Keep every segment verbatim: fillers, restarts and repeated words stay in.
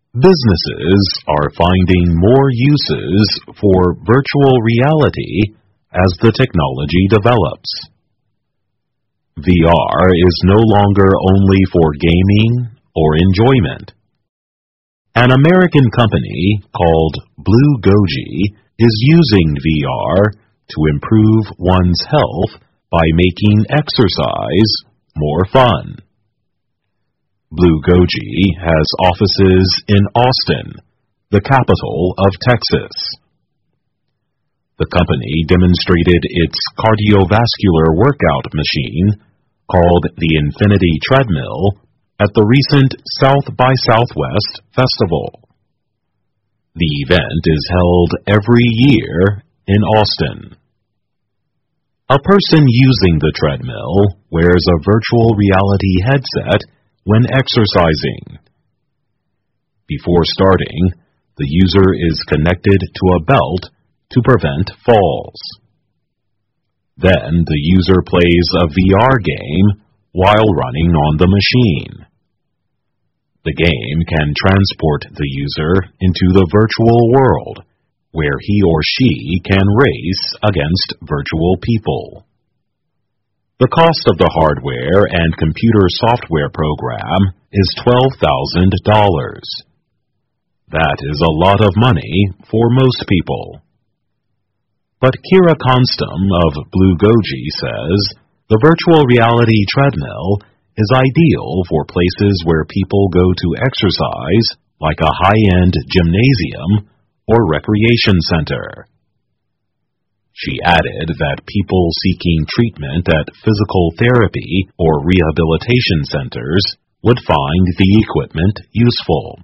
Businesses are finding more uses for virtual reality as the technology develops. V R is no longer only for gaming or enjoyment. An American company called Blue Goji is using V R to improve one's health by making exercise more fun. Blue Goji has offices in Austin, the capital of Texas. The company demonstrated its cardiovascular workout machine, called the Infinity Treadmill, at the recent South by Southwest Festival. The event is held every year in Austin. A person using the treadmill wears a virtual reality headset when exercising. Before starting, the user is connected to a belt to prevent falls. Then the user plays a V R game while running on the machine. The game can transport the user into the virtual world, where he or she can race against virtual people. The cost of the hardware and computer software program is twelve thousand dollars. That is a lot of money for most people. But Kira Konstam of Blue Goji says the virtual reality treadmill is ideal for places where people go to exercise, like a high-end gymnasium or recreation center. She added that people seeking treatment at physical therapy or rehabilitation centers would find the equipment useful.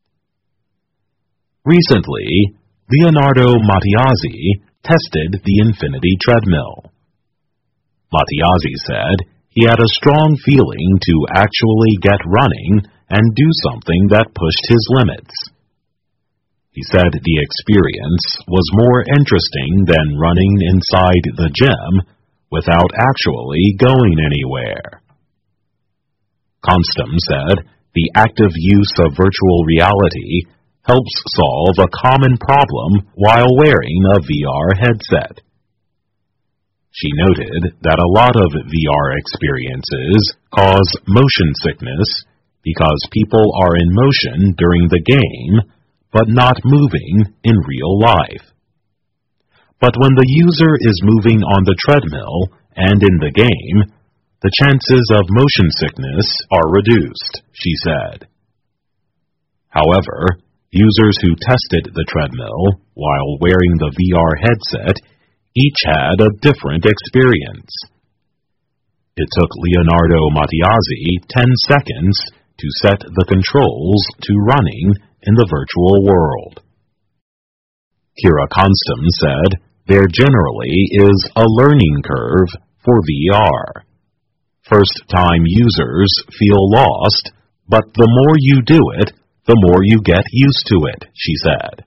Recently, Leonardo Mattiazzi tested the Infinity Treadmill. Mattiazzi said he had a strong feeling to actually get running and do something that pushed his limits. He said the experience was more interesting than running inside the gym without actually going anywhere. Konstam said the active use of virtual reality helps solve a common problem while wearing a V R headset. She noted that a lot of V R experiences cause motion sickness because people are in motion during the game but not moving in real life. But when the user is moving on the treadmill and in the game, the chances of motion sickness are reduced, she said. However, users who tested the treadmill while wearing the V R headset each had a different experience. It took Leonardo Mattiazzi ten seconds to set the controls to running in the virtual world. Kira Konstam said there generally is a learning curve for V R. First-time users feel lost, but the more you do it, the more you get used to it, she said.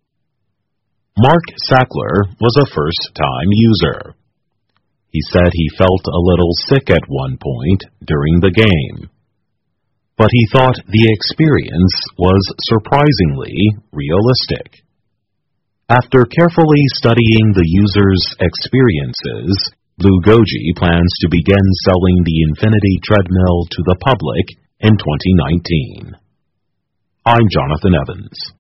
Mark Sackler was a first-time user. He said he felt a little sick at one point during the game, but he thought the experience was surprisingly realistic. After carefully studying the user's experiences, Blue Goji plans to begin selling the Infinity Treadmill to the public in twenty nineteen. I'm Jonathan Evans.